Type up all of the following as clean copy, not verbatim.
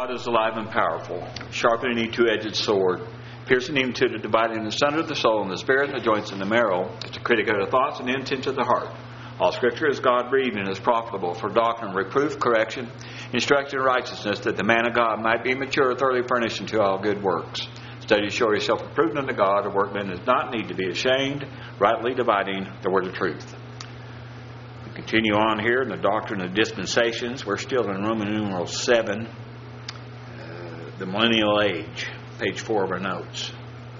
God is alive and powerful, sharper than any two-edged sword, piercing even to the dividing asunder of the soul and the spirit and the joints and the marrow. It's a critic of the thoughts and the intents of the heart. All Scripture is God-breathed and is profitable for doctrine, reproof, correction, instruction in righteousness, that the man of God might be mature, thoroughly furnished unto all good works. Study to show yourself approved unto God, a workman does not need to be ashamed, rightly dividing the word of truth. We continue on here in the doctrine of dispensations. We're still in Roman numeral 7, the millennial age, page 4 of our notes.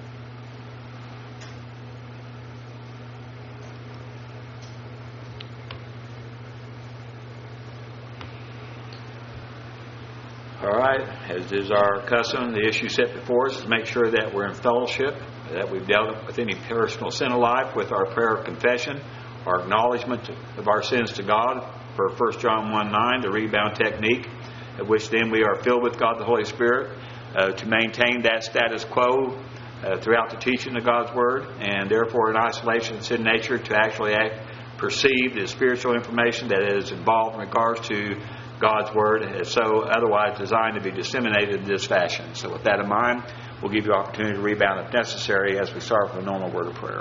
All right, as is our custom, the issue set before us is to make sure that we're in fellowship, that we've dealt with any personal sin of life with our prayer of confession, our acknowledgement of our sins to God, for 1 John 1:9, the rebound technique, at which then we are filled with God the Holy Spirit to maintain that status quo throughout the teaching of God's Word, and therefore in isolation of sin nature to actually perceive the spiritual information that is involved in regards to God's Word, is so otherwise designed to be disseminated in this fashion. So with that in mind, we'll give you opportunity to rebound if necessary as we start with a normal word of prayer.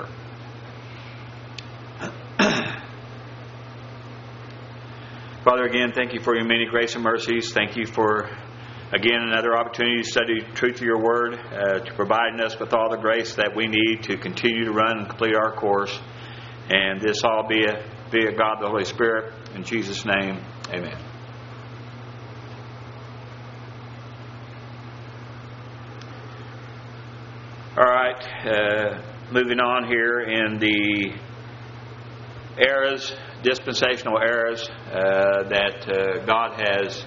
Father, again, thank you for your many grace and mercies. Thank you for, again, another opportunity to study the truth of your Word, to providing us with all the grace that we need to continue to run and complete our course. And this all be a God the Holy Spirit. In Jesus' name, amen. All right, moving on here in the eras, dispensational eras that God has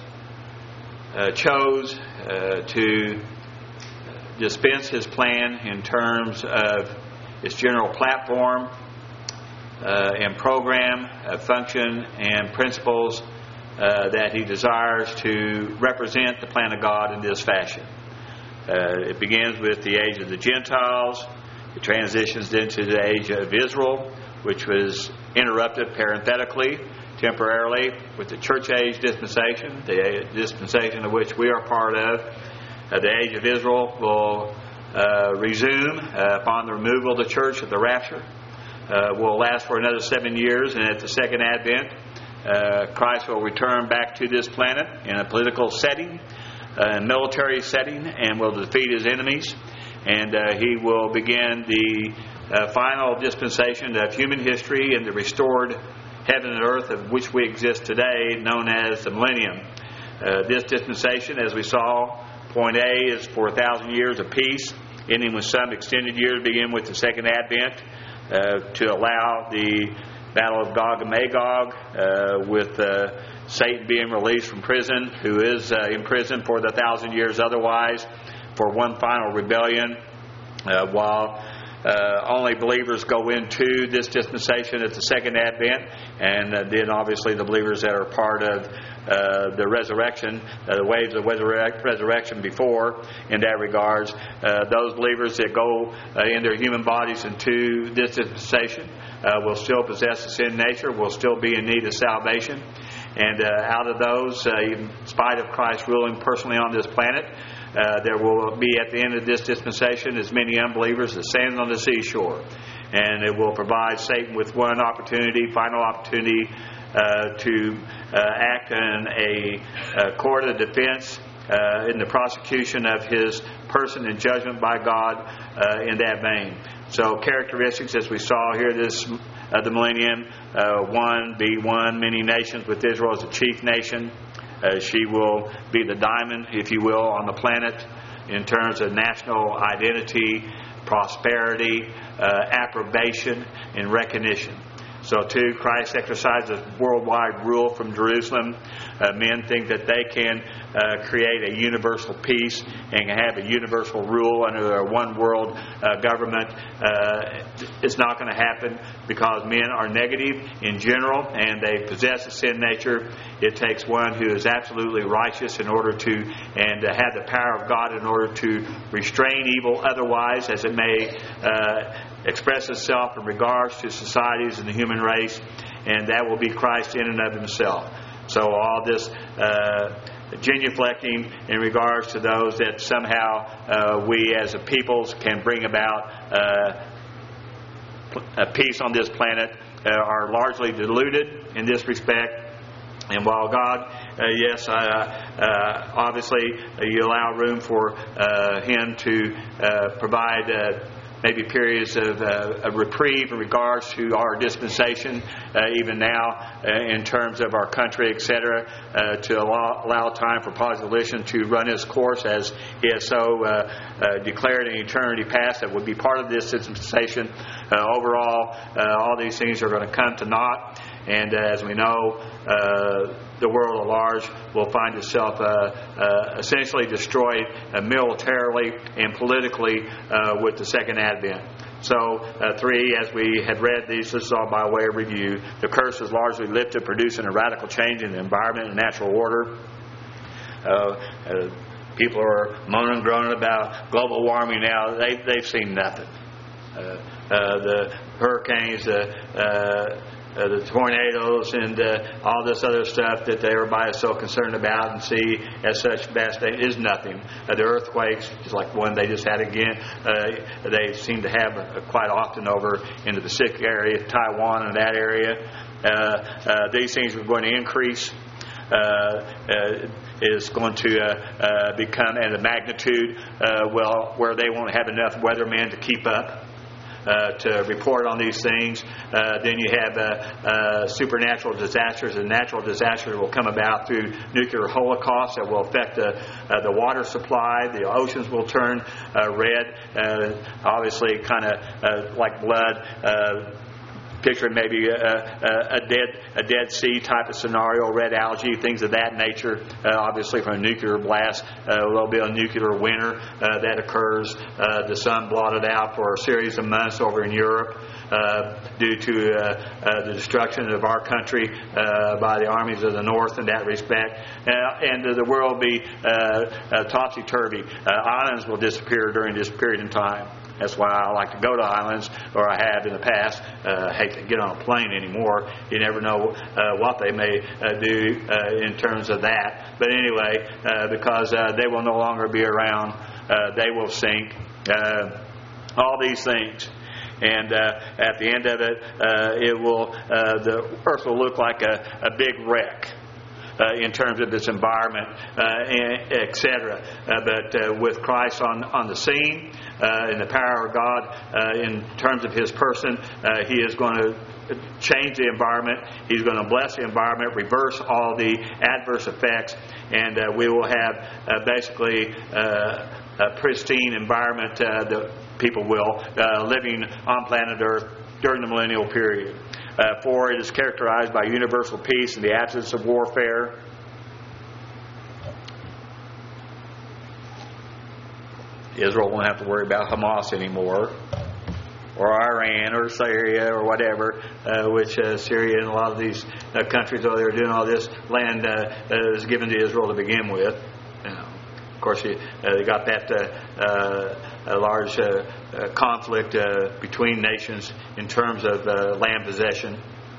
chose to dispense His plan in terms of its general platform and program, function, and principles that He desires to represent the plan of God in this fashion. It begins with the age of the Gentiles. It transitions into the age of Israel, which was interrupted parenthetically, temporarily, with the church age dispensation, the dispensation of which we are part of. The age of Israel will resume upon the removal of the church at the rapture. Will last for another 7 years, and at the second advent, Christ will return back to this planet in a political setting, a military setting, and will defeat His enemies. And He will begin the final dispensation of human history in the restored heaven and earth of which we exist today, known as the millennium. This dispensation, as we saw, point A is for 1,000 years of peace, ending with some extended years, begin with the second advent, to allow the battle of Gog and Magog, with Satan being released from prison, who is in prison for the 1,000 years otherwise, for one final rebellion, while only believers go into this dispensation at the second advent, and then obviously the believers that are part of the resurrection, the waves of resurrection before, in that regards, those believers that go in their human bodies into this dispensation will still possess the sin nature, will still be in need of salvation. And out of those, in spite of Christ ruling personally on this planet, there will be at the end of this dispensation as many unbelievers as sand on the seashore. And it will provide Satan with one opportunity, final opportunity, to act in a court of defense in the prosecution of his person and judgment by God in that vein. So characteristics, as we saw here, this the millennium, one, many nations, with Israel as the chief nation. She will be the diamond, if you will, on the planet in terms of national identity, prosperity, approbation, and recognition. So too, Christ exercises worldwide rule from Jerusalem. Men think that they can create a universal peace and have a universal rule under a one world government. It's not going to happen because men are negative in general and they possess a sin nature. It takes one who is absolutely righteous in order to, and have the power of God in order to restrain evil otherwise, as it may express itself in regards to societies and the human race, and that will be Christ in and of Himself. So all this genuflecting in regards to those that somehow we as a peoples can bring about peace on this planet are largely deluded in this respect. And while God, yes, obviously you allow room for Him to provide maybe periods of reprieve in regards to our dispensation, even now in terms of our country, etc., to allow time for positive to run its course as He has so declared in eternity past that would be part of this dispensation. Overall, all these things are going to come to naught. And as we know, the world at large will find itself essentially destroyed militarily and politically with the second advent. So, 3, as we had read these, this is all by way of review. The curse is largely lifted, producing a radical change in the environment and natural order. People are moaning and groaning about global warming now. They've seen nothing. The hurricanes, the tornadoes, and all this other stuff that everybody is so concerned about and see as such best is nothing. The earthquakes, just like the one they just had again, they seem to have quite often over in the Pacific area, Taiwan and that area. These things are going to increase. Is going to become at a magnitude where they won't have enough weathermen to keep up to report on these things. Then you have supernatural disasters, and natural disasters will come about through nuclear holocausts that will affect the water supply. The oceans will turn red, obviously kind of like blood. Picture maybe a Dead Sea type of scenario, red algae, things of that nature. Obviously, from a nuclear blast, there'll be a nuclear winter that occurs. The sun blotted out for a series of months over in Europe due to the destruction of our country by the armies of the North in that respect. And the world will be topsy-turvy. Islands will disappear during this period in time. That's why I like to go to islands, or I have in the past. Hate to get on a plane anymore. You never know what they may do in terms of that. But anyway, because they will no longer be around, they will sink. All these things. And at the end of it, the earth will look like a big wreck. In terms of its environment, etc. But with Christ on the scene, in the power of God, in terms of His person, He is going to change the environment. He's going to bless the environment, reverse all the adverse effects, and we will have basically a pristine environment that people will living on planet Earth during the millennial period. For it is characterized by universal peace and the absence of warfare. Israel won't have to worry about Hamas anymore, or Iran, or Syria, or whatever, which Syria and a lot of these countries, though they're doing all this, land is given to Israel to begin with. Of course, they got that large conflict between nations in terms of land possession.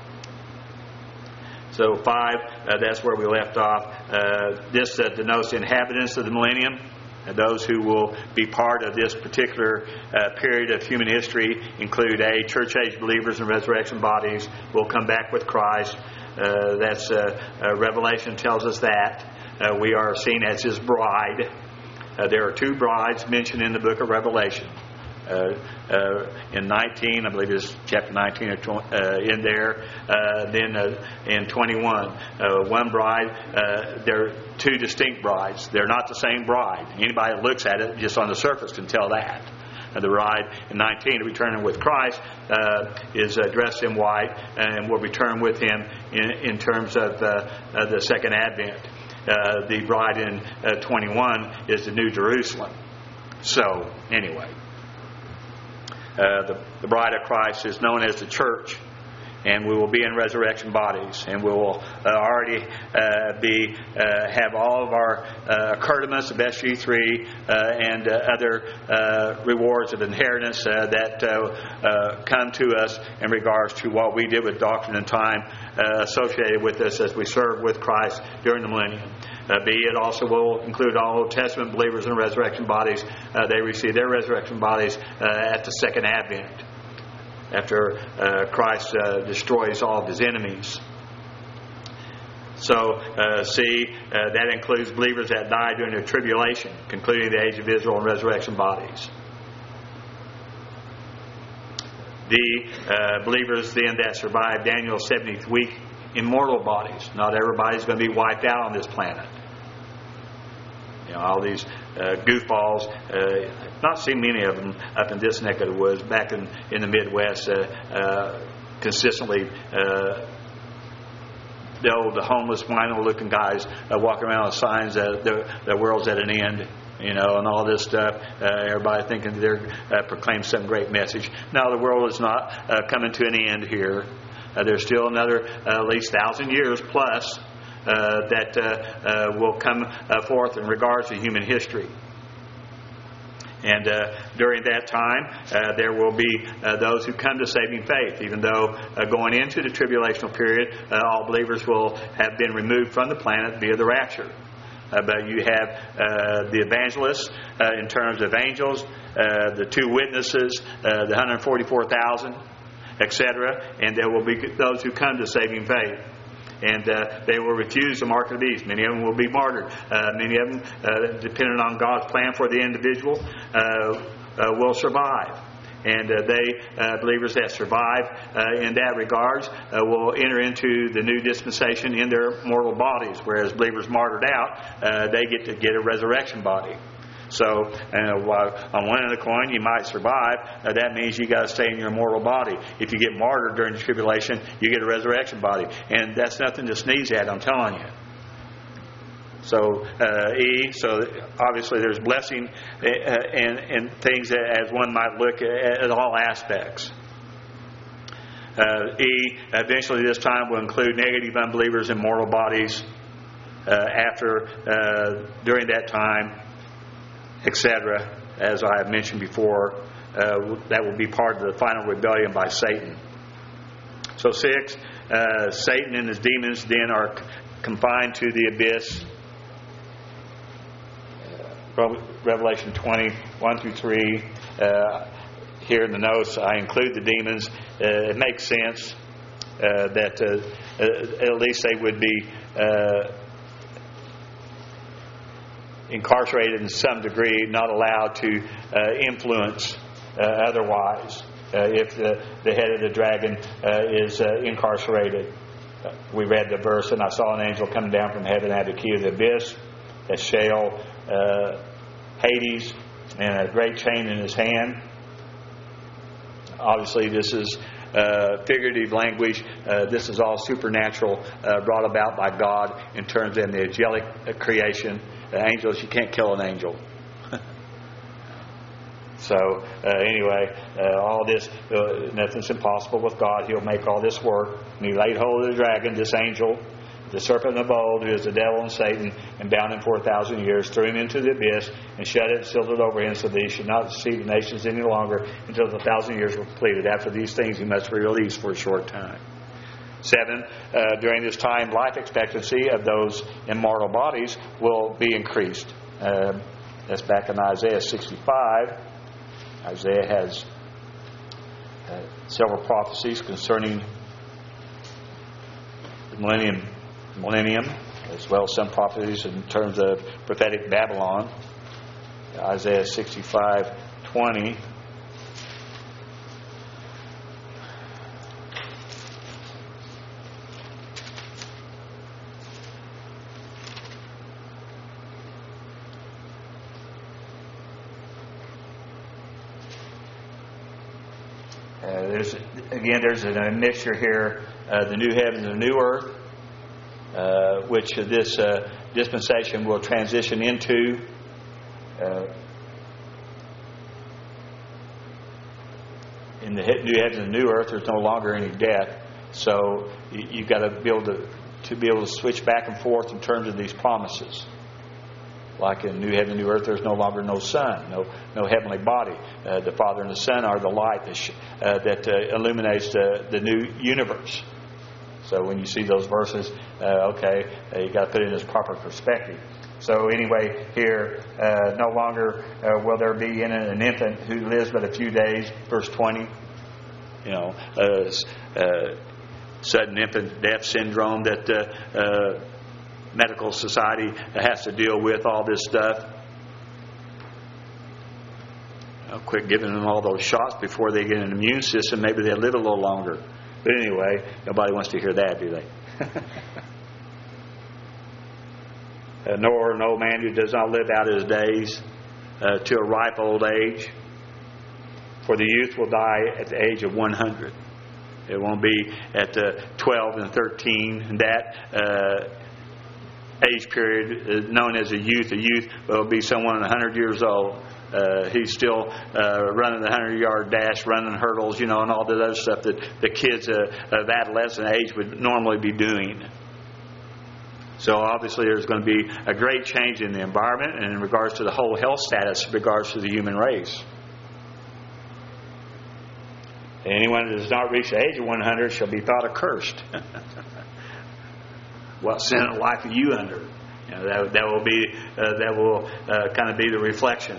So 5, that's where we left off. This denotes the inhabitants of the millennium, those who will be part of this particular period of human history include church age believers and resurrection bodies will come back with Christ. That's Revelation tells us that. We are seen as His bride. There are 2 brides mentioned in the book of Revelation. In 19, I believe it's chapter 19 in there. Then in 21, one bride. There are 2 distinct brides. They're not the same bride. Anybody that looks at it just on the surface can tell that. The bride in 19, returning with Christ, is dressed in white and will return with Him in terms of the second advent. The bride in 21 is the New Jerusalem. So, anyway, the bride of Christ is known as the church and we will be in resurrection bodies, and we will already have all of our accoutrements of SG3 and other rewards of inheritance that come to us in regards to what we did with doctrine and time associated with us as we served with Christ during the millennium. It also will include all Old Testament believers in resurrection bodies. They receive their resurrection bodies at the second advent, after Christ destroys all of his enemies. So, that includes believers that died during the tribulation, concluding the age of Israel in resurrection bodies. The believers then that survived Daniel's 70th week in mortal bodies. Not everybody's going to be wiped out on this planet. All these goofballs, not seen many of them up in this neck of the woods. Back in the Midwest, consistently the homeless, wino-looking guys walking around with signs that the world's at an end. And all this stuff. Everybody thinking they're proclaiming some great message. No, the world is not coming to an end here. There's still another at least 1,000 years plus that will come forth in regards to human history. And during that time, there will be those who come to saving faith. Even though going into the tribulational period, all believers will have been removed from the planet via the rapture. But you have the evangelists in terms of angels, the two witnesses, the 144,000, etc. And there will be those who come to saving faith. And they will refuse the mark of the beast. Many of them will be martyred. Many of them, depending on God's plan for the individual, will survive. And believers that survive in that regards will enter into the new dispensation in their mortal bodies, whereas believers martyred out, they get a resurrection body. So, on one end of the coin, you might survive. That means you got to stay in your mortal body. If you get martyred during the tribulation, you get a resurrection body, and that's nothing to sneeze at. I'm telling you. So, so obviously there's blessing and things as one might look at all aspects. Eventually this time will include negative unbelievers in mortal bodies during that time, etc. As I have mentioned before, that will be part of the final rebellion by Satan. So 6, Satan and his demons then are confined to the abyss. Revelation 20, 1 through 3. Here in the notes, I include the demons. It makes sense that at least they would be incarcerated in some degree, not allowed to influence otherwise if the head of the dragon is incarcerated. We read the verse, and I saw an angel coming down from heaven, had the key of the abyss, that Sheol, Hades, and a great chain in his hand. Obviously, this is figurative language. This is all supernatural, brought about by God in terms of the angelic creation. Angels, you can't kill an angel. So, anyway, all this, nothing's impossible with God. He'll make all this work. And he laid hold of the dragon, this angel, the serpent of old, who is the devil and Satan, and bound him for 1,000 years, threw him into the abyss, and shut it and sealed it over him, so that he should not deceive the nations any longer until the 1,000 years were completed. After these things, he must be released for a short time. 7, during this time, life expectancy of those immortal bodies will be increased. That's back in Isaiah 65. Isaiah has several prophecies concerning the millennium, as well as some prophecies in terms of prophetic Babylon. Isaiah 65:20. There's a mixture here. The new heavens and the new earth, which this dispensation will transition into. In the new heavens and new earth, there's no longer any death. So you've got to be able to switch back and forth in terms of these promises. Like in New Heaven, New Earth, there's no longer no sun, no heavenly body. The Father and the Son are the light that illuminates the new universe. So when you see those verses, you got to put it in its proper perspective. So anyway, here, no longer will there be in it an infant who lives but a few days. Verse 20, sudden infant death syndrome that medical society has to deal with, all this stuff. Quit giving them all those shots before they get an immune system. Maybe they'll live a little longer. But anyway, nobody wants to hear that, do they? Nor an old man who does not live out his days to a ripe old age. For the youth will die at the age of 100. It won't be at 12 and 13. And that age period known as a youth. A youth will be someone 100 years old. He's still running the 100-yard dash, running hurdles, and all that other stuff that the kids of adolescent age would normally be doing. So obviously there's going to be a great change in the environment and in regards to the whole health status in regards to the human race. Anyone that does not reach the age of 100 shall be thought accursed. What sin and life are you under? That will kind of be the reflection.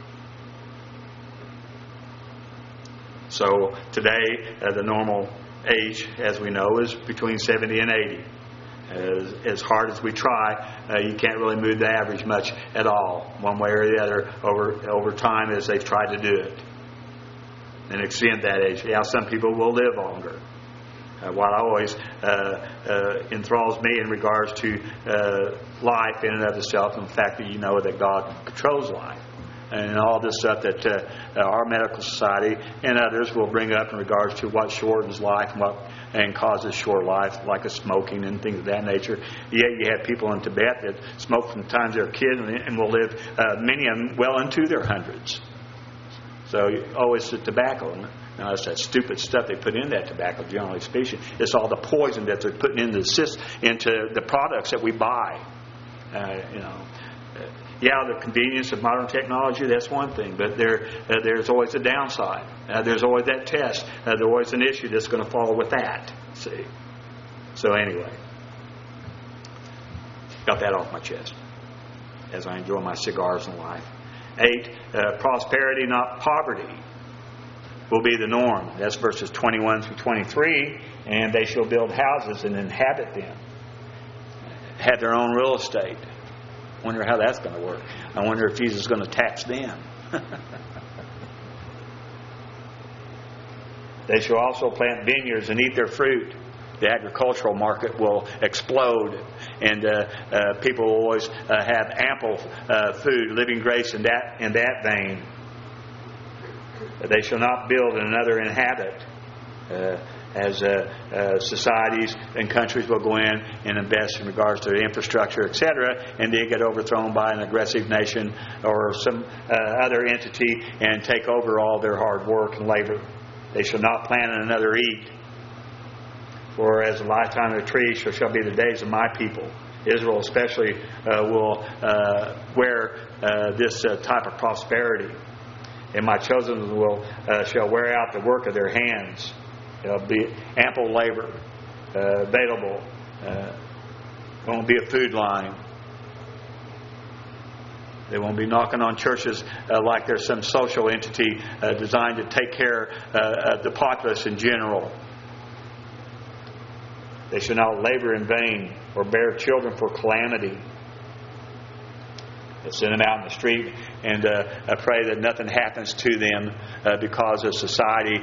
So today, the normal age, as we know, is between 70 and 80. As hard as we try, you can't really move the average much at all, one way or the other, over time as they've tried to do it and extend that age. Yeah, some people will live longer. What always enthralls me in regards to life in and of itself, and the fact that that God controls life. And all this stuff that our medical society and others will bring up in regards to what shortens life and causes short life, like a smoking and things of that nature. Yet you have people in Tibet that smoke from the time they're a kid and will live, many of them, well into their hundreds. So always the tobacco. Now, it's that stupid stuff they put in that tobacco, generally speaking. It's all the poison that they're putting into the products that we buy. The convenience of modern technology, that's one thing. But there's always a downside. There's always that test. There's always an issue that's going to follow with that. See? So anyway, got that off my chest as I enjoy my cigars in life. 8, prosperity, not poverty, will be the norm. That's verses 21 through 23. And they shall build houses and inhabit them. Have their own real estate. Wonder how that's going to work. I wonder if Jesus is going to tax them. They shall also plant vineyards and eat their fruit. The agricultural market will explode, and people will always have ample food, living grace in that vein. They shall not build and another inhabit. As societies and countries will go in and invest in regards to infrastructure, etc., and they get overthrown by an aggressive nation or some other entity and take over all their hard work and labor. They shall not plant and another eat. For as the lifetime of a tree shall be the days of my people. Israel especially will wear this type of prosperity. And my chosen shall wear out the work of their hands. There'll be ample labor available. Won't be a food line. They won't be knocking on churches like there's some social entity designed to take care of the populace in general. They shall not labor in vain or bear children for calamity. They send them out in the street and pray that nothing happens to them because of society,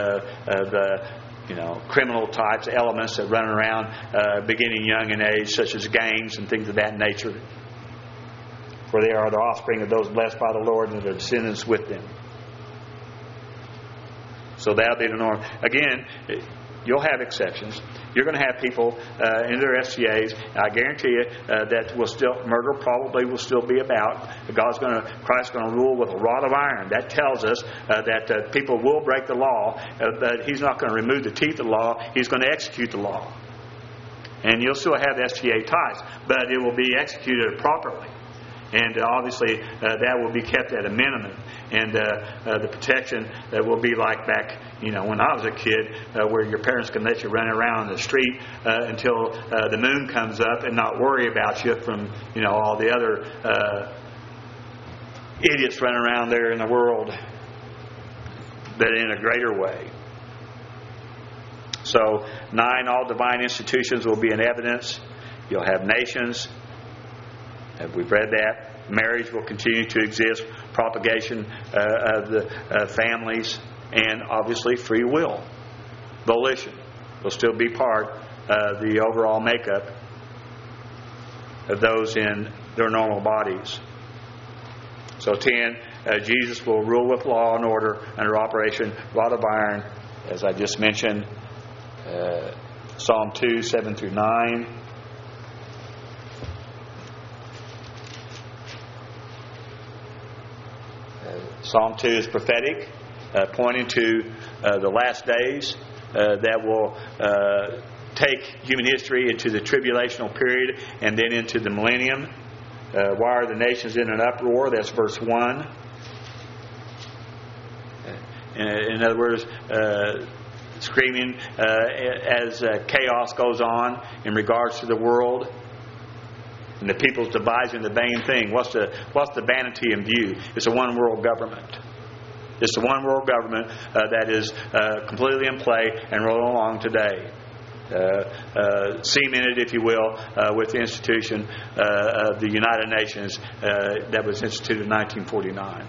the criminal types, elements that run around beginning young in age, such as gangs and things of that nature. For they are the offspring of those blessed by the Lord and their descendants with them. So that'll be the norm. Again, you'll have exceptions. you're going to have people in their SCAs. I guarantee you that murder probably will still be about. Christ's going to rule with a rod of iron. That tells us that people will break the law, but He's not going to remove the teeth of the law. He's going to execute the law. And you'll still have STA ties, but it will be executed properly. And obviously, that will be kept at a minimum. And the protection will be like back, when I was a kid, where your parents can let you run around the street until the moon comes up and not worry about you from, all the other idiots running around there in the world, but in a greater way. So, 9, all divine institutions will be in evidence. You'll have nations. We've read that. Marriage will continue to exist. Propagation of the families. And obviously free will. Volition will still be part of the overall makeup of those in their normal bodies. So 10, Jesus will rule with law and order under Operation Rod of Iron, as I just mentioned. Psalm 2, 7 through 9. Psalm 2 is prophetic, pointing to the last days that will take human history into the tribulational period and then into the millennium. Why are the nations in an uproar? That's verse 1. In other words, screaming as chaos goes on in regards to the world. And the people's devising the vain thing. What's the vanity in view? It's a one world government. It's the one world government that is completely in play and rolling along today. Cemented, if you will, with the institution of the United Nations that was instituted in 1949.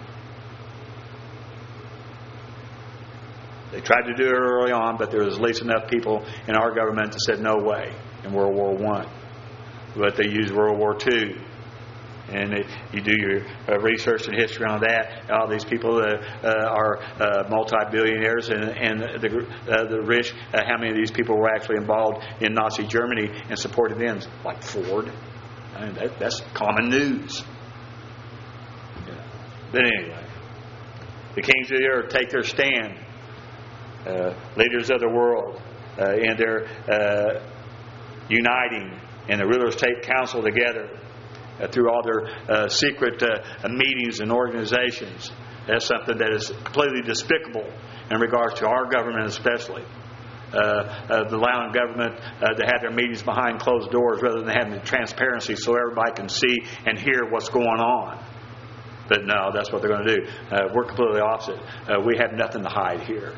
They tried to do it early on, but there was at least enough people in our government that said no way in World War I. But they used World War II. And you do your research and history on that. All these people are multi-billionaires and the rich. How many of these people were actually involved in Nazi Germany and supported them? Like Ford. I mean, that's common news. Yeah. But anyway, the kings of the earth take their stand. Leaders of the world in their uniting, and the rulers take counsel together through all their secret meetings and organizations. That's something that is completely despicable in regards to our government especially. Allowing government to have their meetings behind closed doors rather than having the transparency so everybody can see and hear what's going on. But no, that's what they're going to do. We're completely opposite. We have nothing to hide here.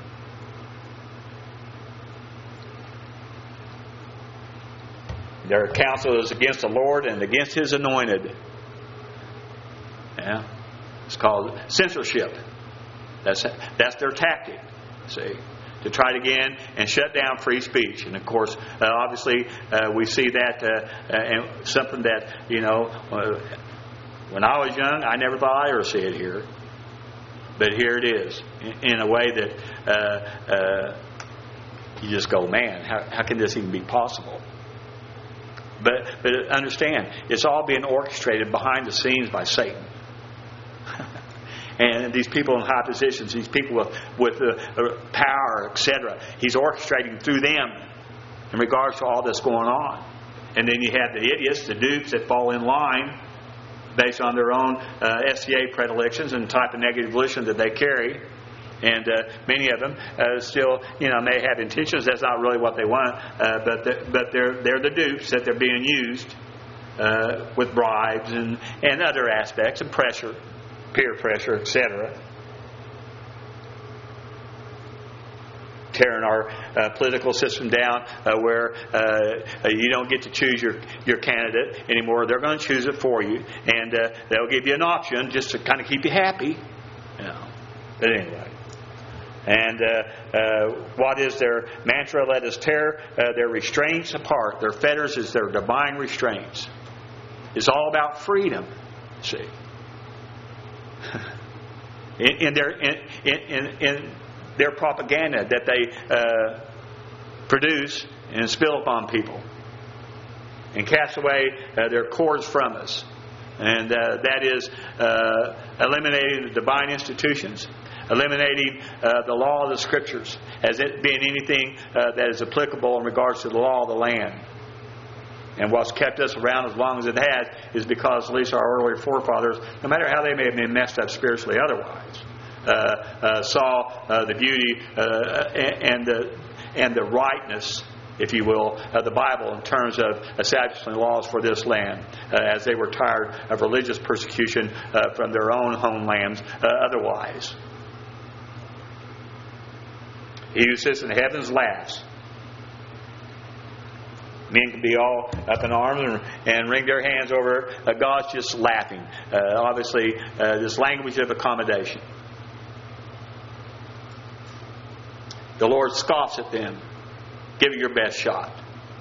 Their counsel is against the Lord and against His anointed. Yeah, it's called censorship. That's their tactic. See, to try it again and shut down free speech. And of course, obviously, we see that and something that when I was young, I never thought I'd ever see it here. But here it is, in a way that you just go, man, how can this even be possible? But understand, it's all being orchestrated behind the scenes by Satan. And these people in high positions, these people with power, etc., he's orchestrating through them in regards to all that's going on. And then you have the idiots, the dupes that fall in line based on their own SCA predilections and the type of negative volition that they carry. And many of them still, may have intentions. That's not really what they want. But they're the dupes that they're being used with bribes and other aspects and pressure, peer pressure, etc. Tearing our political system down, where you don't get to choose your candidate anymore. They're going to choose it for you, and they'll give you an option just to kind of keep you happy. But anyway. And what is their mantra? Let us tear their restraints apart. Their fetters is their divine restraints. It's all about freedom. See, in their propaganda that they produce and spill upon people, and cast away their cords from us. And that is eliminating the divine institutions, eliminating the law of the Scriptures as it being anything that is applicable in regards to the law of the land. And what's kept us around as long as it has is because at least our earlier forefathers, no matter how they may have been messed up spiritually otherwise, saw the beauty and the rightness, if you will, of the Bible in terms of establishing laws for this land, as they were tired of religious persecution from their own homelands otherwise. He who sits in the heavens laughs. Men can be all up in arms and wring their hands over God's just laughing. Obviously, this language of accommodation. The Lord scoffs at them. Give it your best shot.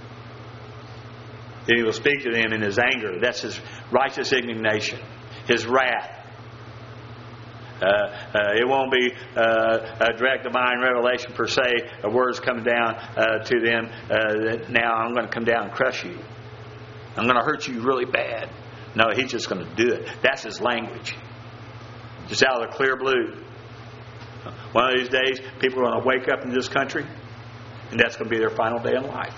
Then He will speak to them in His anger. That's His righteous indignation, His wrath. It won't be a direct divine revelation per se, of words coming down to them. Now I'm going to come down and crush you. I'm going to hurt you really bad. No, He's just going to do it. That's His language. Just out of the clear blue. One of these days, people are going to wake up in this country, and that's going to be their final day in life.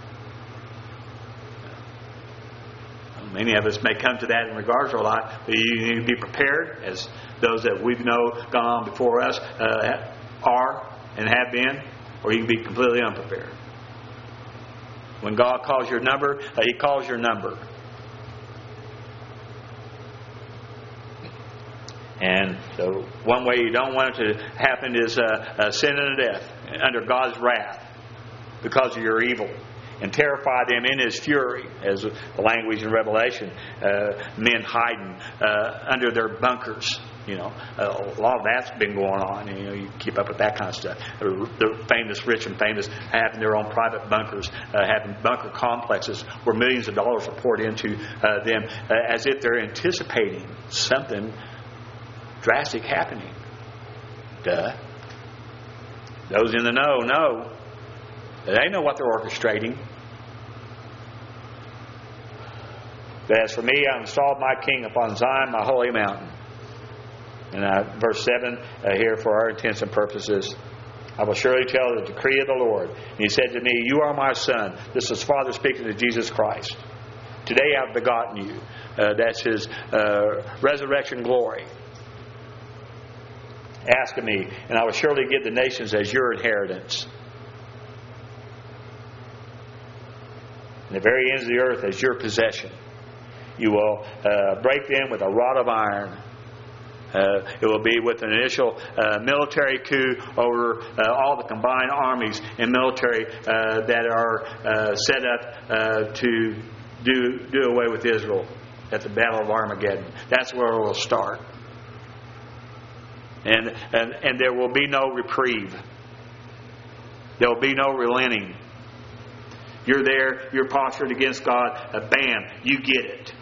Many of us may come to that in regards to our life, but you need to be prepared, as those that we know gone on before us are and have been, or you can be completely unprepared. When God calls your number, He calls your number. And so one way you don't want it to happen is sin and death under God's wrath because of your evil. And terrify them in His fury, as the language in Revelation, men hiding under their bunkers. You know, a lot of that's been going on. You know, you keep up with that kind of stuff. The famous, rich and famous, having their own private bunkers, having bunker complexes where millions of dollars are poured into them, as if they're anticipating something drastic happening. Duh. Those in the know. They know what they're orchestrating. But as for me, I installed my king upon Zion, my holy mountain. And verse 7 here for our intents and purposes. I will surely tell the decree of the Lord. And He said to me, you are my son. This is Father speaking to Jesus Christ. Today I have begotten you. That's His resurrection glory. Ask of me, and I will surely give the nations as your inheritance. And the very ends of the earth as your possession. You will break them with a rod of iron. It will be with an initial military coup over all the combined armies and military that are set up to do away with Israel at the Battle of Armageddon. That's where it will start. And there will be no reprieve. There will be no relenting. You're there, you're postured against God, bam, you get it.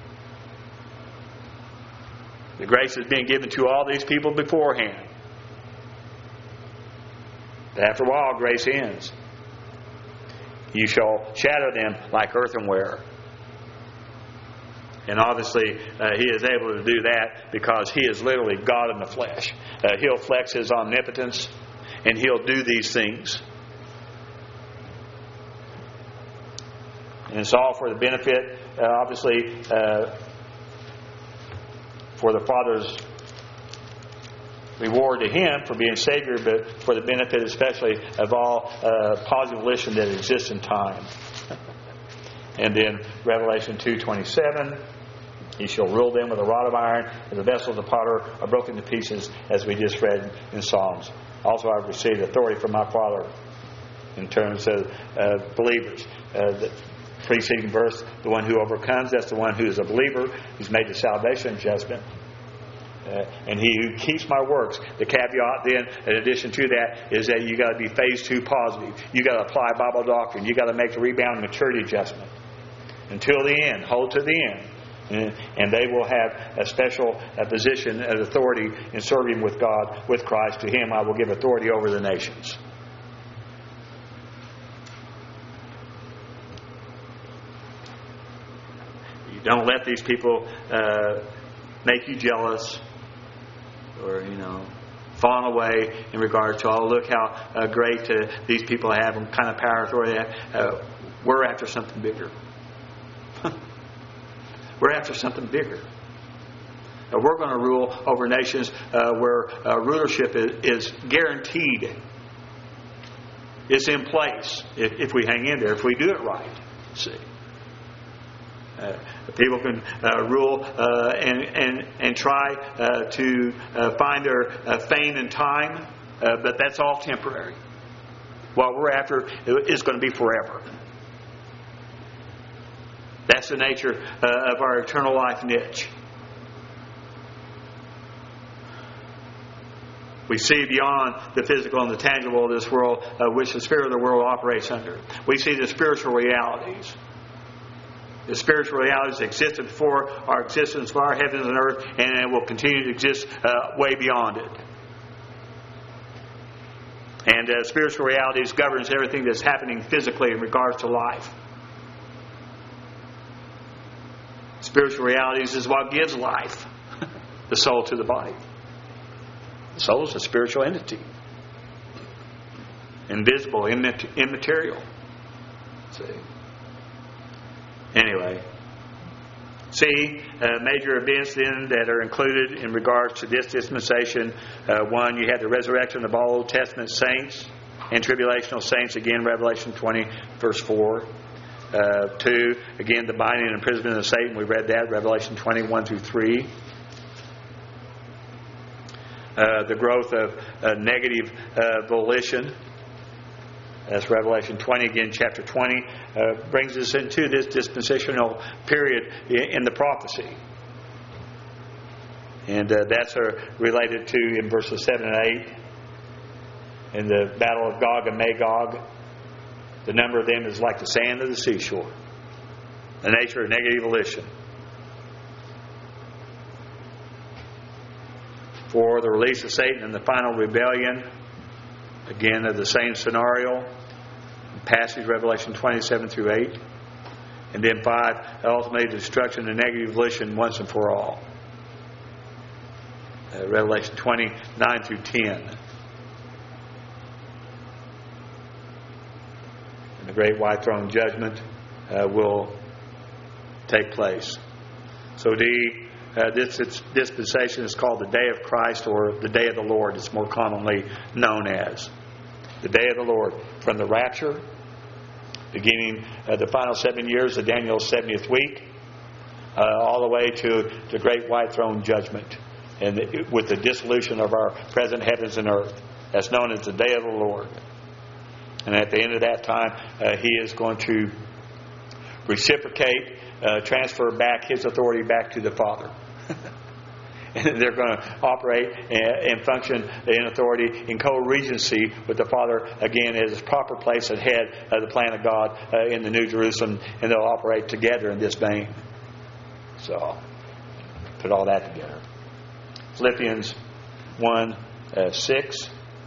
The grace is being given to all these people beforehand. But after a while, grace ends. You shall shatter them like earthenware. And obviously, He is able to do that because He is literally God in the flesh. He'll flex His omnipotence, and He'll do these things. And it's all for the benefit, obviously, for the Father's reward to Him for being Savior, but for the benefit especially of all positive volition that exists in time. And then Revelation 2:27, He shall rule them with a rod of iron, and the vessels of the potter are broken to pieces, as we just read in Psalms. Also, I've received authority from my Father in terms of believers. The preceding verse, the one who overcomes, that's the one who is a believer, who's made the salvation judgment. And he who keeps my works. The caveat then, in addition to that, is that you got to be phase 2 positive. You got to apply Bible doctrine. You got to make the rebound and maturity adjustment until the end. Hold to the end, and they will have a special position of authority in serving with God, with Christ. To Him I will give authority over the nations. Don't let these people make you jealous or, fallen away in regard to, oh, look how great these people have and kind of power authority they have. We're after something bigger. We're after something bigger. We're going to rule over nations where rulership is guaranteed. It's in place if we hang in there, if we do it right. See, people can rule and try to find their fame and time, but that's all temporary. What we're after is going to be forever. That's the nature of our eternal life niche. We see beyond the physical and the tangible of this world, which the spirit of the world operates under. We see the spiritual realities. The spiritual realities existed before our existence of our heavens and earth, and it will continue to exist way beyond it. And spiritual realities governs everything that's happening physically in regards to life. Spiritual realities is what gives life, the soul to the body. The soul is a spiritual entity. Invisible, immaterial. See? Anyway. See, major events then that are included in regards to this dispensation. One, you have the resurrection of all Old Testament saints and tribulational saints. Again, Revelation 20, verse 4. 2, again, the binding and imprisonment of Satan. We read that, Revelation 20, 1 through 3. The growth of negative volition. That's Revelation 20. Again, chapter 20 brings us into this dispensational period in the prophecy. And that's related to in verses 7 and 8. In the battle of Gog and Magog, the number of them is like the sand of the seashore. The nature of negative volition. For the release of Satan and the final rebellion, again of the same scenario, passage Revelation 27 through 8. And then 5, ultimately destruction of negative volition once and for all. Revelation 20, 9 through 10. And the great white throne judgment will take place. So this dispensation is called the Day of Christ, or the Day of the Lord. It's more commonly known as the Day of the Lord. From the rapture, beginning the final 7 years of Daniel's 70th week, all the way to the great white throne judgment, and with the dissolution of our present heavens and earth. That's known as the Day of the Lord. And at the end of that time, He is going to reciprocate, transfer back His authority back to the Father. And they're going to operate and function in authority in co-regency with the Father, again, as His proper place and head of the plan of God in the New Jerusalem, and they'll operate together in this vein. So, put all that together. Philippians 1, 6.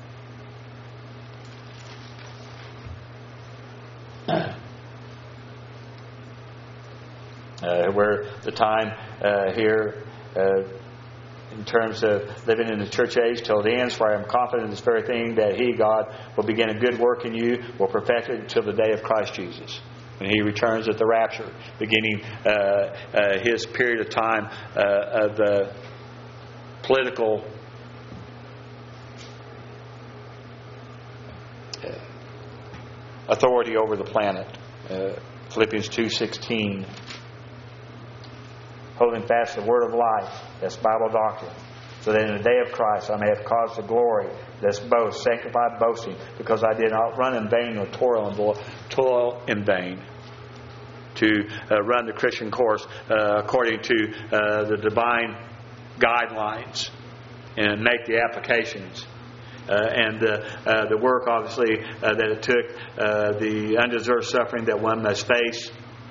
Where the time here in terms of living in the church age till the ends, for I am confident in this very thing, that He, God, will begin a good work in you, will perfect it until the day of Christ Jesus, when He returns at the rapture, beginning His period of time of political authority over the planet. Philippians 2:16. Holding fast the word of life, that's Bible doctrine, so that in the day of Christ I may have cause to glory, that's boast, sanctified boasting, because I did not run in vain or toil in vain. To run the Christian course according to the divine guidelines and make the applications. And the work, obviously, that it took, the undeserved suffering that one must face.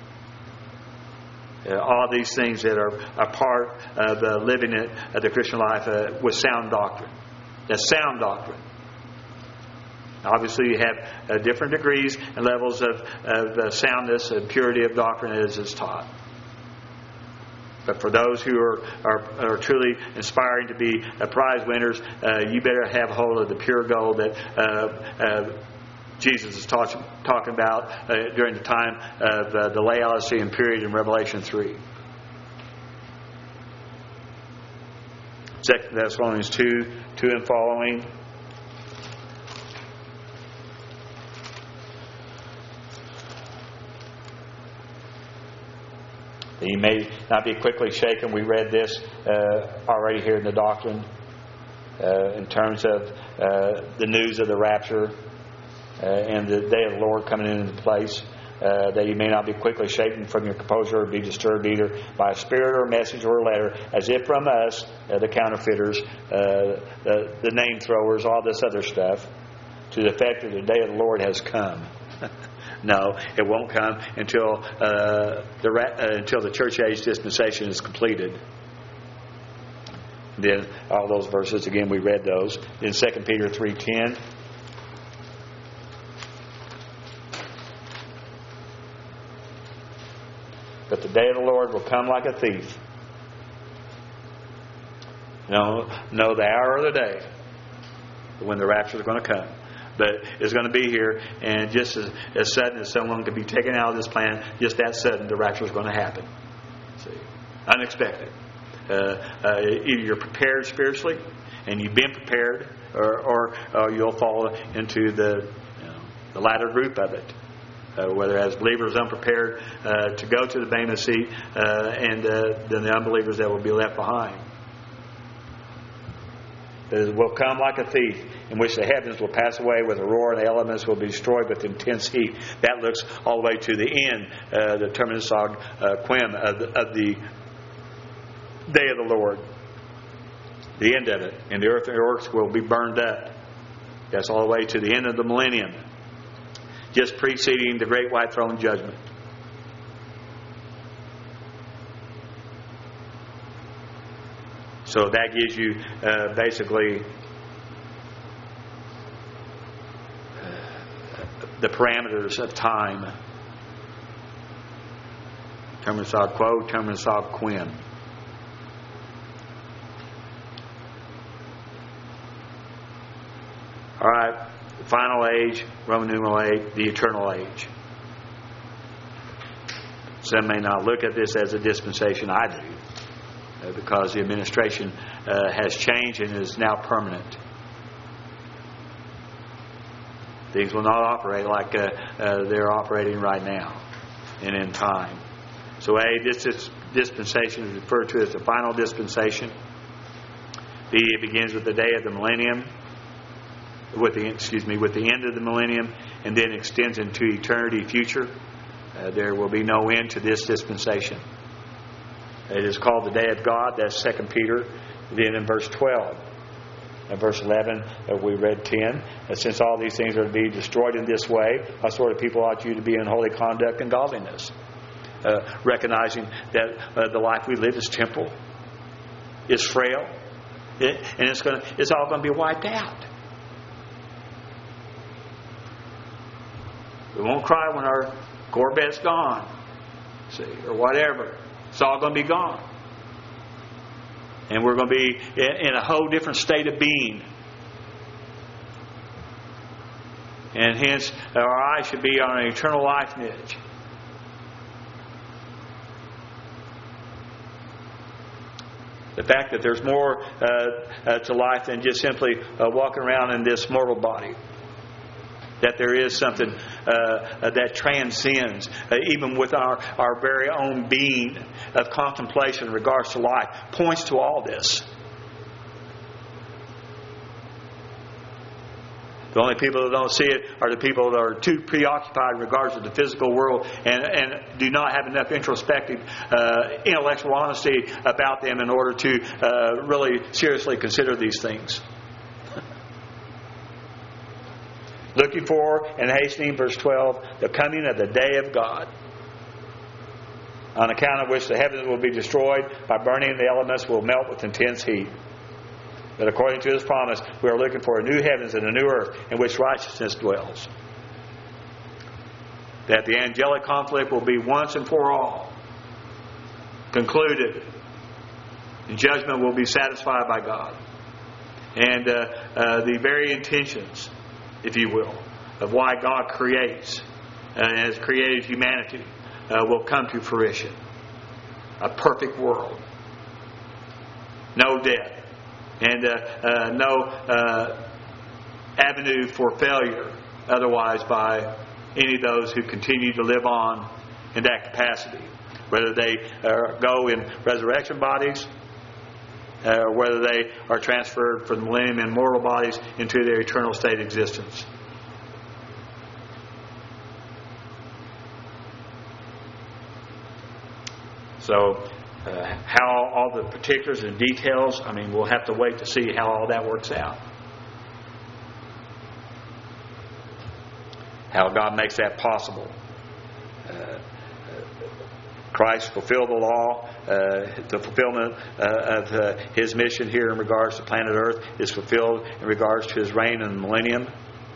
All these things that are a part of living the Christian life with sound doctrine. That's sound doctrine. Obviously, you have different degrees and levels of soundness and purity of doctrine as is taught. But for those who are truly inspiring to be prize winners, you better have hold of the pure gold that Jesus is talking about during the time of the Laodicean period in Revelation 3. 2 Thessalonians 2 and following. He may not be quickly shaken. We read this already here in the doctrine in terms of the news of the rapture and the day of the Lord coming into place. That you may not be quickly shaken from your composure or be disturbed either by a spirit or a message or a letter, as if from us, the counterfeiters, the name throwers, all this other stuff, to the effect that the day of the Lord has come. No, it won't come until the church age dispensation is completed. Then all those verses again, we read those in 2 Peter 3:10. But the day of the Lord will come like a thief. No, the hour or the day when the rapture is going to come. But it's going to be here, and just as sudden as someone could be taken out of this planet, just that sudden the rapture is going to happen. See, unexpected. Either you're prepared spiritually, and you've been prepared, or you'll fall into the latter group of it. Whether as believers unprepared to go to the Bema seat, and then the unbelievers that will be left behind. It will come like a thief, in which the heavens will pass away with a roar, and the elements will be destroyed with intense heat. That looks all the way to the end, the terminus quem of the day of the Lord. The end of it. And the earth and the works will be burned up. That's all the way to the end of the millennium. Just preceding the great white throne judgment. So that gives you basically the parameters of time. Terminus quo, terminus quem. All right. The final age, Roman numeral 8, the eternal age. Some may not look at this as a dispensation. I do. Because the administration has changed and is now permanent. Things will not operate like they're operating right now and in time. So this dispensation is referred to as the final dispensation. B, it begins with the day of the millennium. With the end of the millennium, and then extends into eternity future. There will be no end to this dispensation. It is called the day of God. That's 2 Peter. Then in verse 12. And verse 11, we read 10. Since all these things are to be destroyed in this way, what sort of people ought you to be in holy conduct and godliness? Recognizing that the life we live is temporal, is frail, and it's all going to be wiped out. We won't cry when our Corvette's gone, or whatever. It's all going to be gone. And we're going to be in a whole different state of being. And hence, our eyes should be on an eternal life niche. The fact that there's more to life than just simply walking around in this mortal body. That there is something that transcends, even with our very own being of contemplation in regards to life, points to all this. The only people that don't see it are the people that are too preoccupied in regards to the physical world and do not have enough introspective, intellectual honesty about them in order to really seriously consider these things. Looking for and hastening, verse 12, the coming of the day of God, on account of which the heavens will be destroyed by burning, and the elements will melt with intense heat. But according to His promise, we are looking for a new heavens and a new earth in which righteousness dwells. That the angelic conflict will be once and for all concluded. And judgment will be satisfied by God. And the very intentions, if you will, of why God creates and has created humanity will come to fruition. A perfect world. No death. And no avenue for failure otherwise by any of those who continue to live on in that capacity. Whether they go in resurrection bodies, or whether they are transferred from the millennium in mortal bodies into their eternal state existence. So, how all the particulars and details, we'll have to wait to see how all that works out. How God makes that possible. Christ fulfilled the law. The fulfillment of His mission here in regards to planet Earth is fulfilled in regards to His reign in the millennium.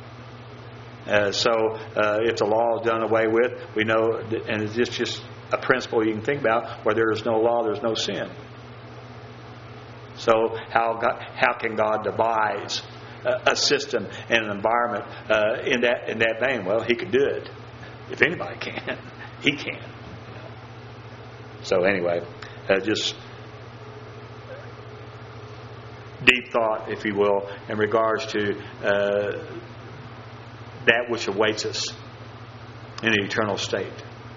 So if the law is done away with, we know, and it's just a principle you can think about, where there is no law, there's no sin. So how can God devise a system and an environment in that vein? Well, He could do it. If anybody can, He can. So anyway, just deep thought, if you will, in regards to that which awaits us in the eternal state.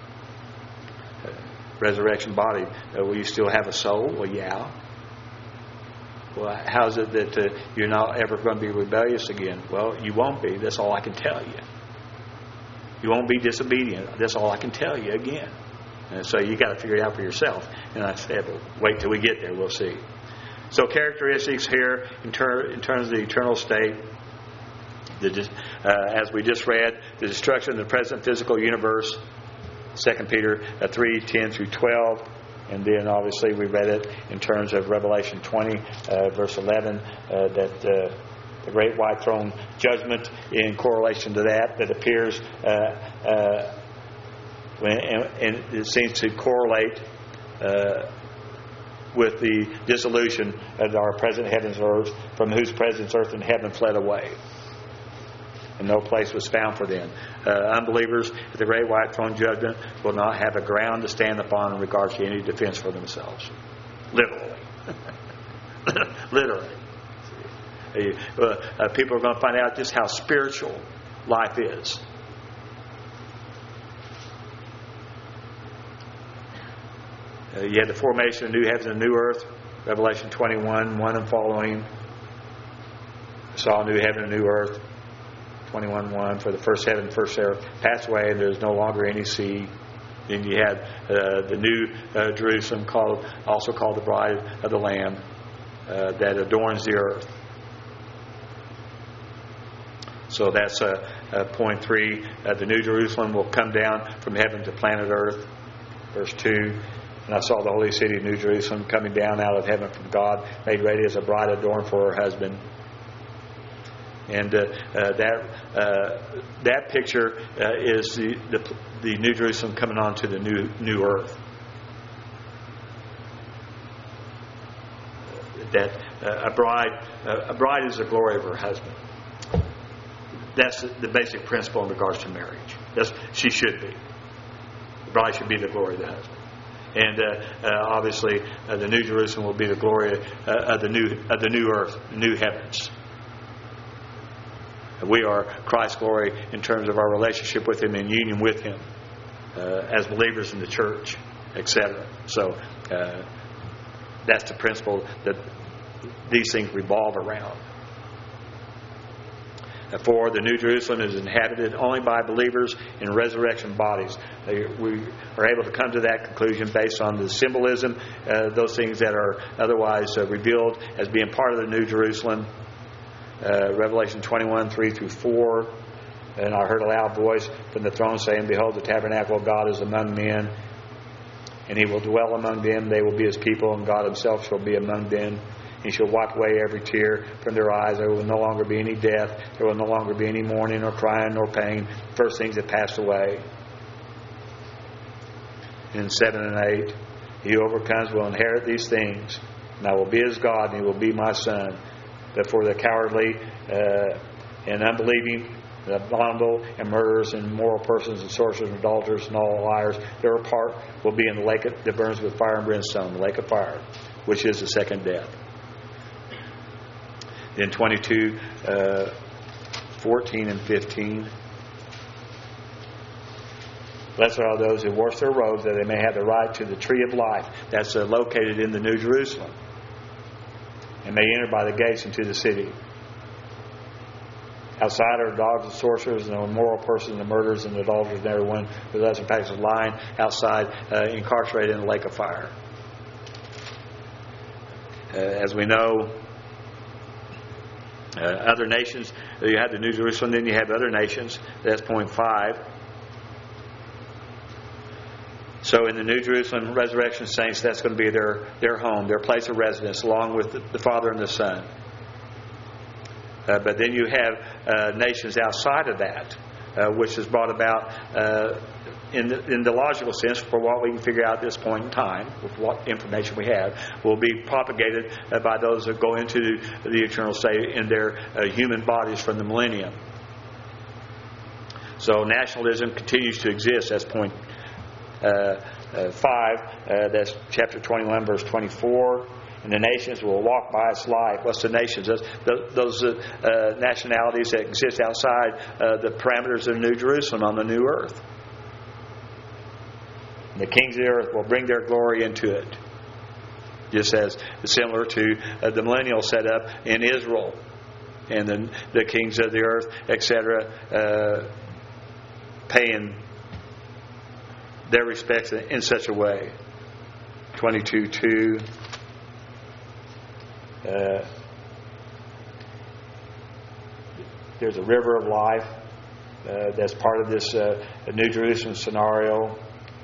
Resurrection body. Will you still have a soul? Well, yeah. Well, how is it that you're not ever going to be rebellious again? Well, you won't be. That's all I can tell you. You won't be disobedient. That's all I can tell you again. And so you got to figure it out for yourself. And I said, well, wait till we get there. We'll see. So characteristics here in terms of the eternal state. As we just read, the destruction of the present physical universe. 2 Peter 3:10 through 12. And then obviously we read it in terms of Revelation 20, verse 11, that the great white throne judgment in correlation to that appears and it seems to correlate with the dissolution of our present heavens and earth, from whose presence earth and heaven fled away. And no place was found for them. Unbelievers at the great white throne judgment will not have a ground to stand upon in regards to any defense for themselves. Literally. Literally. People are going to find out just how spiritual life is. You had the formation of new heavens and new earth. Revelation 21, 1 and following. Saw a new heaven and new earth. 21:1, for the first heaven and first earth passed away, and there is no longer any sea. Then you had the new Jerusalem, also called the bride of the Lamb, that adorns the earth. So that's point 3. The new Jerusalem will come down from heaven to planet earth. Verse 2. And I saw the holy city of New Jerusalem coming down out of heaven from God, made ready as a bride adorned for her husband. And that picture is the New Jerusalem coming on to the new earth. That a bride is the glory of her husband. That's the basic principle in regards to marriage. She should be. The bride should be the glory of the husband. And obviously, the New Jerusalem will be the glory of the new earth, new heavens. We are Christ's glory in terms of our relationship with Him and union with Him as believers in the church, etc. So that's the principle that these things revolve around. For the New Jerusalem is inhabited only by believers in resurrection bodies. We are able to come to that conclusion based on the symbolism, those things that are otherwise revealed as being part of the New Jerusalem. Revelation 21, 3 through 4. And I heard a loud voice from the throne saying, Behold, the tabernacle of God is among men, and He will dwell among them. They will be His people, and God Himself shall be among them. He shall wipe away every tear from their eyes. There will no longer be any death. There will no longer be any mourning, nor crying, nor pain. First things have passed away. In 7 and 8, He who overcomes will inherit these things, and I will be his God, and he will be my son. But for the cowardly and unbelieving, the abominable and murderers and immoral persons and sorcerers and adulterers and all liars, their part will be in the lake that burns with fire and brimstone, the lake of fire, which is the second death. Then 22, 14 and 15. Blessed are those who wash their robes, that they may have the right to the tree of life. That's located in the New Jerusalem, and may enter by the gates into the city. Outside are dogs and sorcerers and immoral persons and murderers and adulterers and everyone who loves and practices lying, outside, incarcerated in the lake of fire. As we know, other nations, you have the New Jerusalem, then you have other nations. That's point 5. So in the New Jerusalem resurrection saints, that's going to be their home, their place of residence, along with the Father and the Son. But then you have nations outside of that, which is brought about in the logical sense, for what we can figure out at this point in time, with what information we have, will be propagated by those that go into the eternal state in their human bodies from the millennium. So nationalism continues to exist. That's point 5. That's chapter 21, verse 24. And the nations will walk by its light. What's the nations? Those nationalities that exist outside the parameters of New Jerusalem on the new earth. And the kings of the earth will bring their glory into it. Just as similar to the millennial setup in Israel. And the kings of the earth, etc., paying their respects in such a way. 22:2. There's a river of life that's part of this New Jerusalem scenario.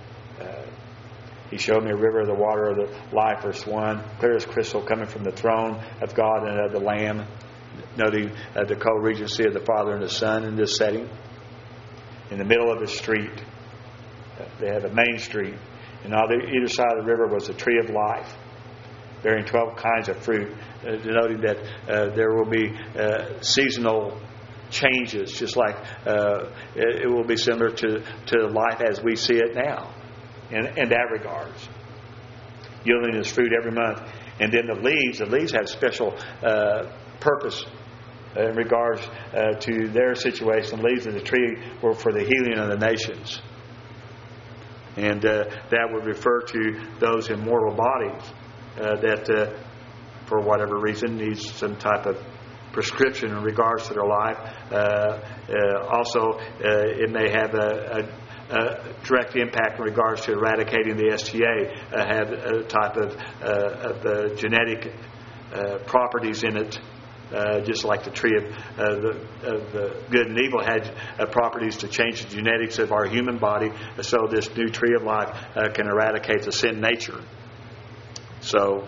He showed me a river of the water of the life, verse 1, clear as crystal, coming from the throne of God and of the Lamb. Noting the co-regency of the Father and the Son in this setting. In the middle of the street, they have a main street, and on either side of the river was a tree of life, bearing 12 kinds of fruit, denoting that there will be seasonal changes, just like it will be similar to life as we see it now, in that regards. Yielding its fruit every month. And then the leaves have special purpose in regards to their situation. The leaves of the tree were for the healing of the nations. And that would refer to those in mortal bodies that, for whatever reason, needs some type of prescription in regards to their life. Also, it may have a direct impact in regards to eradicating the STA, have a type of genetic properties in it. Just like the tree of the good and evil had properties to change the genetics of our human body, so this new tree of life can eradicate the sin nature. So,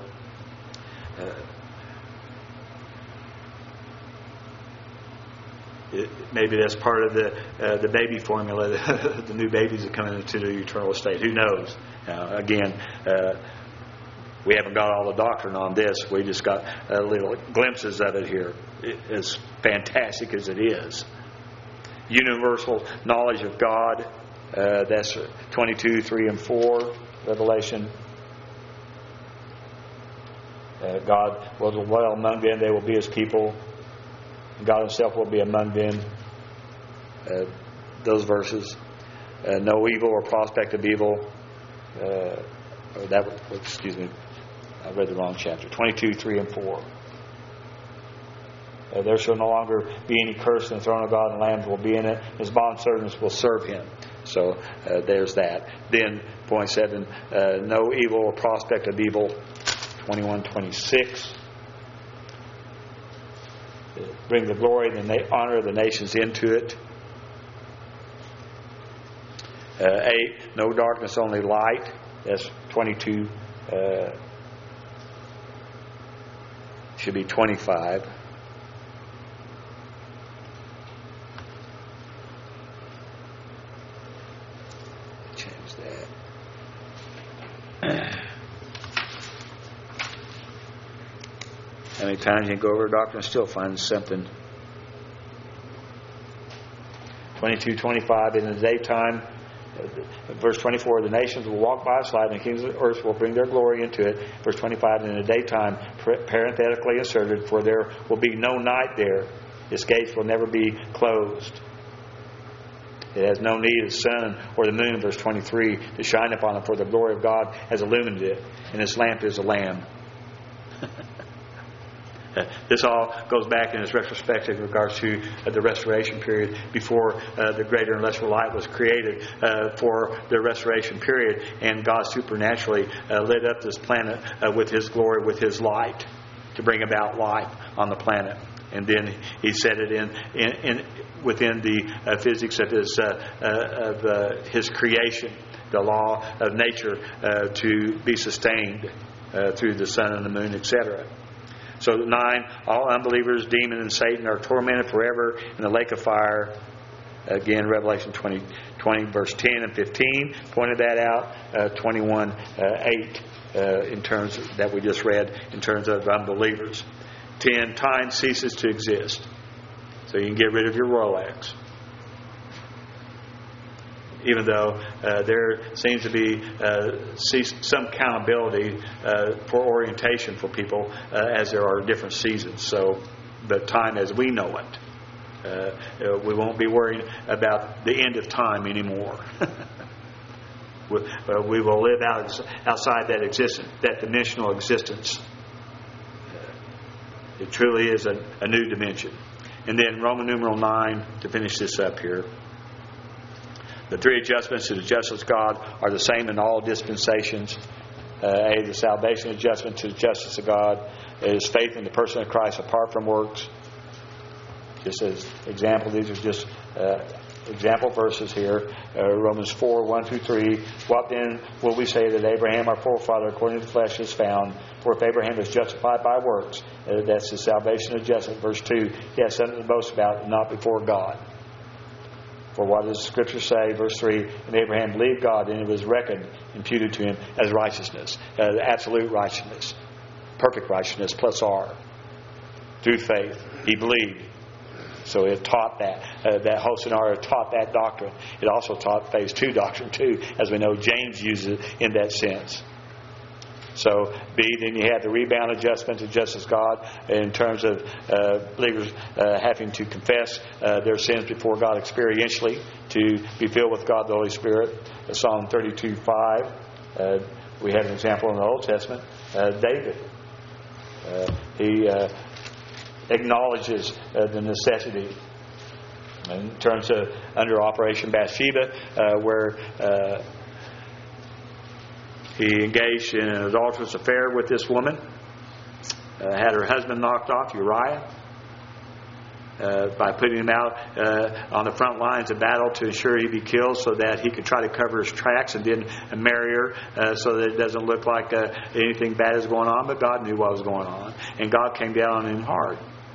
maybe that's part of the baby formula, the new babies that come into the eternal state. Who knows? Again, we haven't got all the doctrine on this. We just got little glimpses of it here. As fantastic as it is. Universal knowledge of God. That's 22:3 and 4, Revelation. God will dwell among them. They will be His people. God Himself will be among them. Those verses. No evil or prospect of evil. Excuse me. I read the wrong chapter. 22:3 and 4. There shall no longer be any curse, and the throne of God and the Lamb will be in it. His bondservants will serve Him. So there's that. Then point 7, no evil or prospect of evil. 21:26. Bring the glory and the honor of the nations into it. 8, no darkness, only light. That's 22. Should be 25. Change that. How many times you can go over a doctrine and still find something? 22:25, in the daytime, verse 24, the nations will walk by its light, and the kings of the earth will bring their glory into it. Verse 25, in the daytime, parenthetically inserted, for there will be no night there. Its gates will never be closed. It has no need of the sun or the moon, verse 23, to shine upon it, for the glory of God has illuminated it, and its lamp is a lamb. This all goes back in its retrospective in regards to the restoration period before the greater and lesser light was created for the restoration period, and God supernaturally lit up this planet with His glory, with His light, to bring about life on the planet. And then He set it in within the physics of His creation, the law of nature, to be sustained through the sun and the moon, etc. So 9, all unbelievers, demons, and Satan are tormented forever in the lake of fire. Again, Revelation 20 verse 10 and 15 pointed that out. 21:8 in terms that we just read in terms of unbelievers. 10, time ceases to exist. So you can get rid of your Rolex. Even though there seems to be some accountability for orientation for people as there are different seasons. So, but time as we know it, we won't be worrying about the end of time anymore. We will live outside that existence, that dimensional existence. It truly is a new dimension. And then Roman numeral 9 to finish this up here. The 3 adjustments to the justice of God are the same in all dispensations. A, the salvation adjustment to the justice of God is faith in the person of Christ apart from works. Just as example, these are just example verses here. Romans 4:1-3. What then will we say that Abraham, our forefather, according to the flesh, is found? For if Abraham is justified by works, that's the salvation adjustment. Verse 2, he has something to boast about, not before God. For what does Scripture say? Verse 3, and Abraham believed God, and it was reckoned, imputed to him as righteousness. Absolute righteousness. Perfect righteousness plus R. Through faith. He believed. So it taught that. That whole scenario taught that doctrine. It also taught phase 2 doctrine too. As we know, James uses it in that sense. So, B, then you have the rebound adjustment to justice God in terms of believers having to confess their sins before God experientially to be filled with God the Holy Spirit. Psalm 32:5. We have an example in the Old Testament. David. He acknowledges the necessity in terms of under Operation Bathsheba, where he engaged in an adulterous affair with this woman, had her husband knocked off, Uriah, by putting him out on the front lines of battle to ensure he be killed so that he could try to cover his tracks and then marry her so that it doesn't look like anything bad is going on. But God knew what was going on, and God came down on him hard.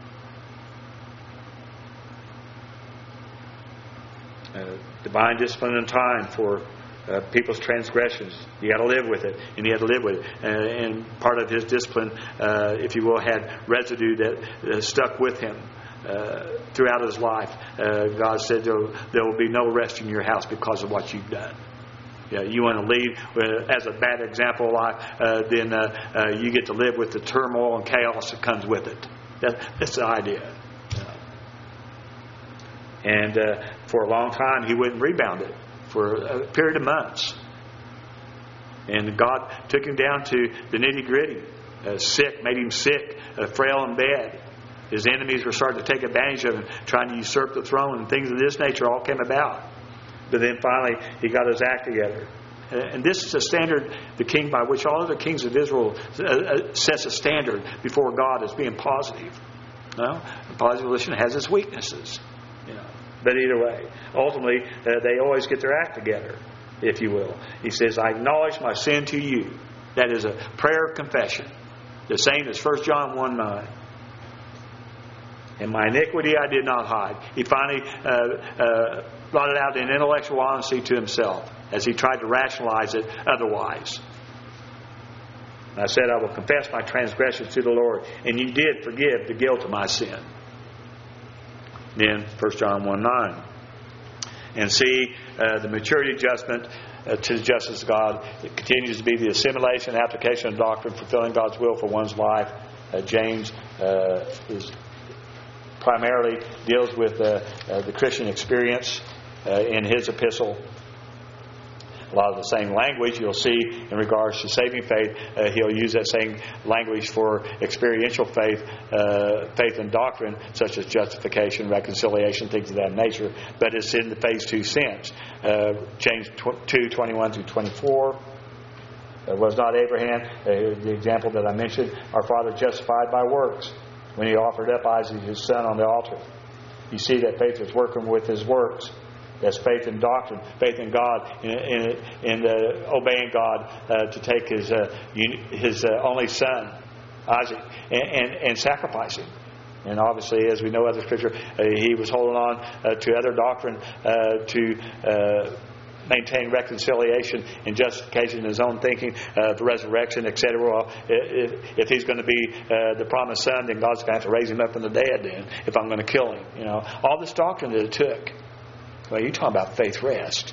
Divine discipline and time for people's transgressions. You got to live with it, and he had to live with it. And part of his discipline, if you will, had residue that stuck with him throughout his life. God said there will be no rest in your house because of what you've done. Yeah, you want to leave as a bad example of life, then you get to live with the turmoil and chaos that comes with it. That's the idea. And for a long time, he wouldn't rebound it for a period of months. And God took him down to the nitty-gritty. Sick, made him sick, frail in bed. His enemies were starting to take advantage of him, trying to usurp the throne, and things of this nature all came about. But then finally, he got his act together. And this is a standard, the king by which all other kings of Israel sets a standard before God as being positive. No? Positive has its weaknesses. But either way, ultimately, they always get their act together, if you will. He says, I acknowledge my sin to you. That is a prayer of confession. The same as 1 John 1:9. And my iniquity I did not hide. He finally brought it out in intellectual honesty to himself as he tried to rationalize it otherwise. And I said, I will confess my transgressions to the Lord. And you did forgive the guilt of my sin. Then 1 John 1:9. And see, the maturity adjustment to the justice of God. It continues to be the assimilation and application of doctrine, fulfilling God's will for one's life. James is primarily deals with the Christian experience in his epistle. A lot of the same language you'll see in regards to saving faith. He'll use that same language for experiential faith, faith and doctrine, such as justification, reconciliation, things of that nature. But it's in the phase 2 sense. James 2:21 through 24. Was not Abraham, the example that I mentioned, our father justified by works when he offered up Isaac his son on the altar? You see that faith is working with his works. That's faith in doctrine, faith in God, in obeying God to take his only son, Isaac, and sacrifice him. And obviously, as we know other Scripture, he was holding on to other doctrine to maintain reconciliation and justification in his own thinking, the resurrection, etc. Well, if he's going to be the promised son, then God's going to have to raise him up from the dead. Then, if I'm going to kill him, all this doctrine that it took. Well, you're talking about faith rest.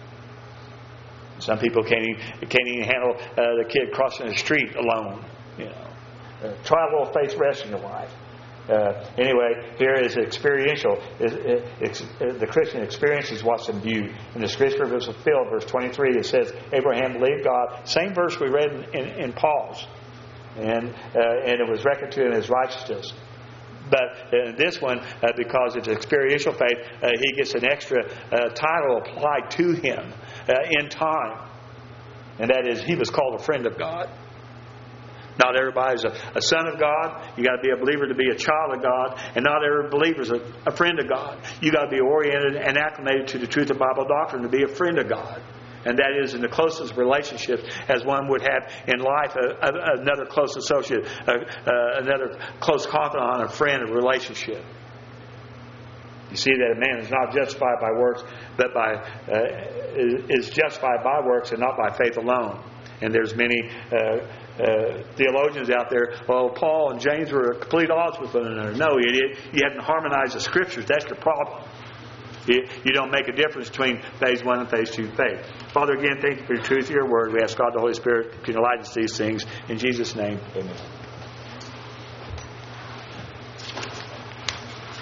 Some people can't even handle the kid crossing the street alone. Try a little faith rest in your life. Anyway, here is experiential. The Christian experience is what's in view. And the Scripture was fulfilled, verse 23, it says, Abraham believed God. Same verse we read in Paul's. And it was reckoned to him as righteousness. But in this one, because it's experiential faith, he gets an extra title applied to him in time. And that is, he was called a friend of God. Not everybody's a son of God. You got to be a believer to be a child of God. And not every believer is a friend of God. You got to be oriented and acclimated to the truth of Bible doctrine to be a friend of God. And that is in the closest relationship as one would have in life another close associate, another close confidant, a friend, a relationship. You see that a man is not justified by works, but is justified by works and not by faith alone. And there's many theologians out there. Well, Paul and James were at complete odds with one another. No, you haven't harmonized the Scriptures. That's your problem. You don't make a difference between phase 1 and phase 2 faith. Father, again, thank you for the truth of your word. We ask God the Holy Spirit to enlighten us these things. In Jesus' name, amen.